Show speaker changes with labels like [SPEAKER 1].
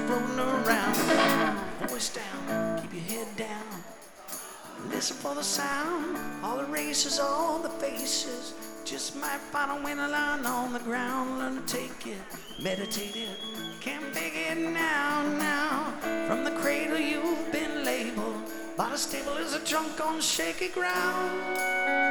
[SPEAKER 1] floating around. Voice down, keep your head down. Listen for the sound, all the races, all the faces. Just might find a winner line on the ground. Learn to take it, meditate it. Can't make it now, now. From the cradle you've been labeled. Body stable as a trunk on shaky ground.